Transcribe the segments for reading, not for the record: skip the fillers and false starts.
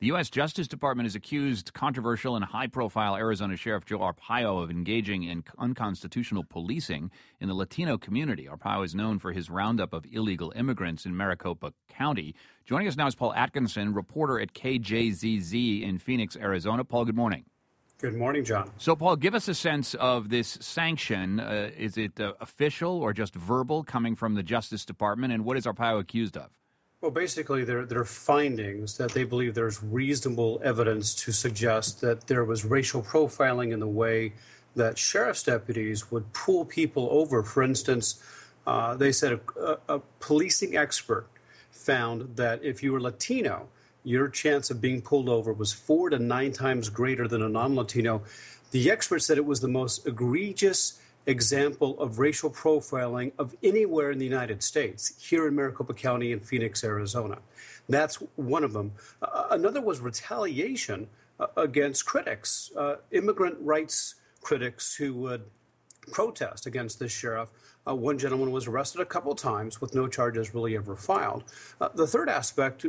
The U.S. Justice Department has accused controversial and high-profile Arizona Sheriff Joe Arpaio of engaging in unconstitutional policing in the Latino community. Arpaio is known for his roundup of illegal immigrants in Maricopa County. Joining us now is Paul Atkinson, reporter at KJZZ in Phoenix, Arizona. Paul, good morning. Good morning, John. So, Paul, give us a sense of this sanction. Is it official or just verbal coming from the Justice Department, and what is Arpaio accused of? Well, basically, there are findings that they believe there's reasonable evidence to suggest that there was racial profiling in the way that sheriff's deputies would pull people over. For instance, they said a policing expert found that if you were Latino, your chance of being pulled over was 4 to 9 times greater than a non-Latino. The expert said it was the most egregious example of racial profiling of anywhere in the United States, here in Maricopa County in Phoenix, Arizona. That's one of them. Another was retaliation against critics, immigrant rights critics who would protest against this sheriff. One gentleman was arrested a couple times with no charges really ever filed. The third aspect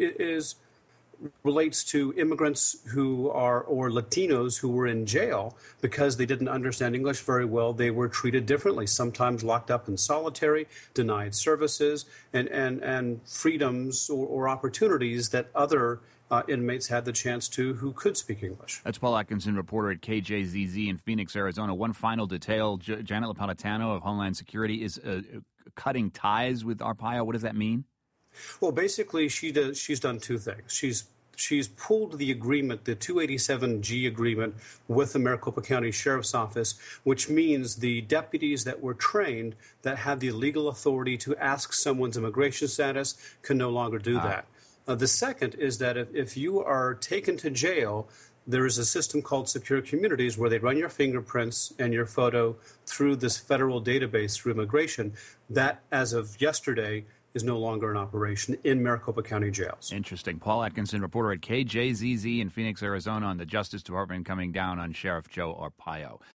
relates to immigrants who are, or Latinos who were in jail because they didn't understand English very well. They were treated differently, sometimes locked up in solitary, denied services and freedoms or opportunities that other inmates had the chance to who could speak English. That's Paul Atkinson, reporter at KJZZ in Phoenix, Arizona. One final detail, Janet Napolitano of Homeland Security is cutting ties with Arpaio. What does that mean? Well, basically, she's done two things. She's pulled the agreement, the 287G agreement with the Maricopa County Sheriff's Office, which means the deputies that were trained that had the legal authority to ask someone's immigration status can no longer do that. The second is that if you are taken to jail, there is a system called Secure Communities where they run your fingerprints and your photo through this federal database through immigration. That, as of yesterday, is no longer in operation in Maricopa County jails. Interesting. Paul Atkinson, reporter at KJZZ in Phoenix, Arizona, on the Justice Department coming down on Sheriff Joe Arpaio.